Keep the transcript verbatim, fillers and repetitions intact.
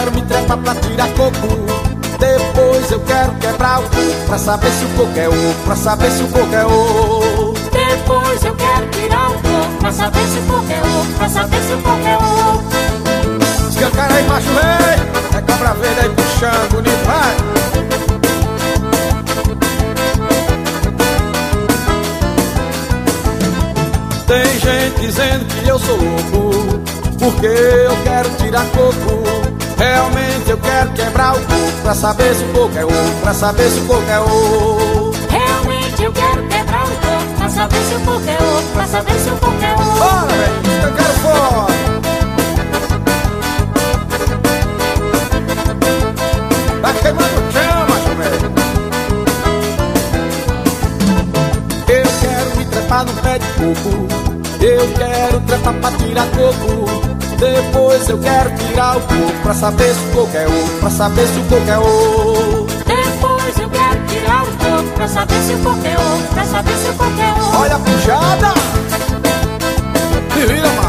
quero me trepar pra tirar coco. Depois eu quero quebrar o coco pra saber se o coco é oco, pra saber se o coco é oco. Depois eu quero tirar o coco pra saber se o coco é oco, pra saber se o coco é oco. Escancara aí, macho rei, é cobra verde aí puxando, bonito, vai. Tem gente dizendo que eu sou louco porque eu quero tirar coco. Realmente eu quero quebrar o coco pra saber se o coco é oco, pra saber se o coco é oco. Realmente eu quero quebrar o coco pra saber se o coco é oco, pra saber se o coco é oco. Bora, velho, eu quero fora. Tá queimando o chão, macho velho. Eu quero me trepar no pé de coco. Eu quero trepar pra tirar coco. Depois eu quero tirar o coco pra saber se o coco é oco, pra saber se o coco é oco. Depois eu quero tirar o coco pra saber se o coco é oco, pra saber se o coco é oco. Olha a puxada! Se vira, mano.